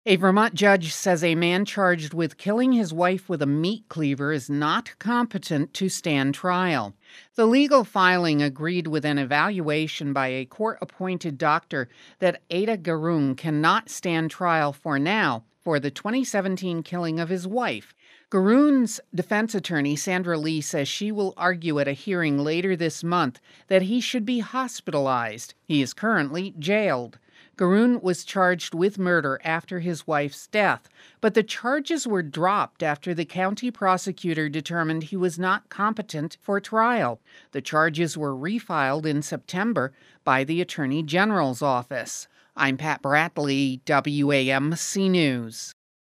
A Vermont judge says a man charged with killing his wife with a meat cleaver is not competent to stand trial. The legal filing agreed with an evaluation by a court appointed doctor that Ada Garung cannot stand trial for now for the 2017 killing of his wife. Garung's defense attorney, Sandra Lee, says she will argue at a hearing later this month that he should be hospitalized. He is currently jailed. Garung was charged with murder after his wife's death, but the charges were dropped after the county prosecutor determined he was not competent for trial. The charges were refiled in September by the Attorney General's office. I'm Pat Bradley, WAMC News.